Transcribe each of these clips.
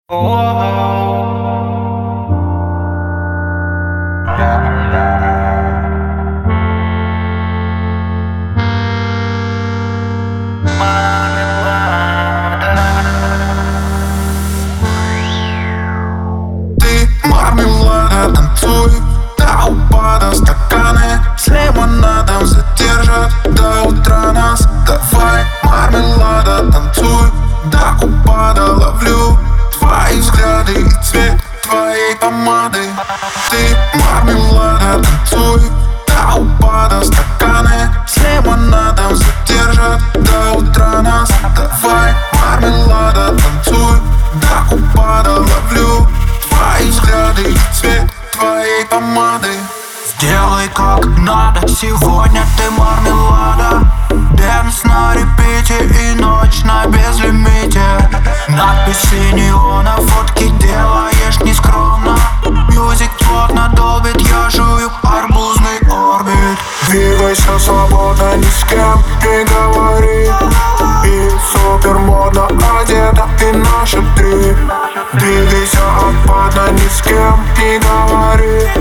Мармелада, танцуй до упада, стаканы с лимонадом задержат до утра нас. Давай, мармелада, танцуй до упада. Ловлю твои взгляды и цвет твоей помады. Ты, мармелада, танцуй до упада, стаканы с лимонадом задержат до утра нас. Давай, мармелада, танцуй до упада. Ловлю твои взгляды и цвет твоей помады. Сделай как надо, сегодня ты мармелада. Дэнс на репите и ночь на безлимите. Надписи неона, фотки делаешь нескромно. Мьюзик плотно долбит, я жую арбузный орбит. Двигайся свободно, ни с кем не говори. И супер модно одета, и наши три. Двигайся опадно, ни с кем не говори.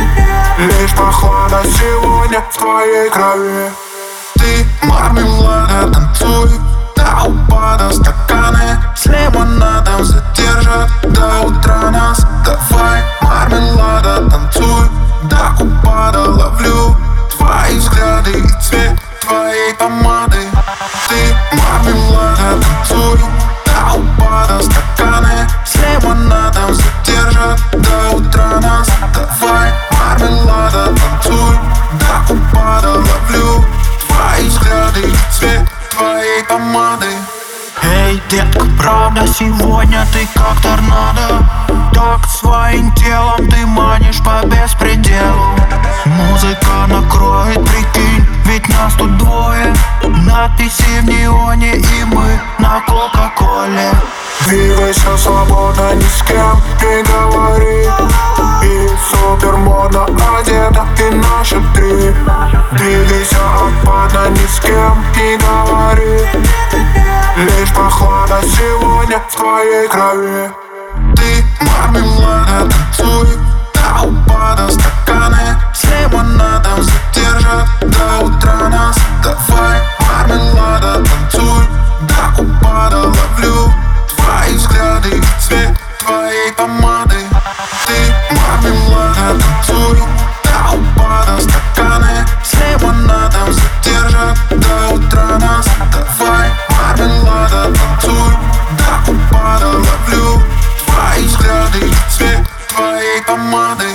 Лишь прохлада сегодня в твоей крови. Ты, мармелада, танцуй до упада, стаканы с лимонадом задержат до утра нас. Давай, мармелада, танцуй до упада. Ловлю твои взгляды и цвет твоей помады. Ты, мармелада, танцуй до упада, стаканы с лимонадом задержат до утра нас. Давай, мармелада, танцуй до упада. Ловлю твои взгляды и цвет твоей помады. Эй, детка, правда, сегодня ты как торнадо. Так своим телом ты манишь по беспределу. Музыка накроет, прикинь, ведь нас тут двое. Надписи в неоне и мы на кока-коле. Двигайся свободно, ни с кем не говори. И супер модно одета, и наши три. Двигайся опадно, ни с кем не говори. Лишь прохлада сегодня в твоей крови. Ты, мармелада, танцуй до упада, стаканы с лимонадом задержат до утра нас. Давай, мармелада, танцуй до упада. Ловлю твои взгляды и цвет твоей помады. Ты, мармелада, танцуй до упада, стаканы с лимонадом задержат до утра нас. Давай, мармелада, танцуй до упада. Ловлю твои взгляды и цвет твоей помады.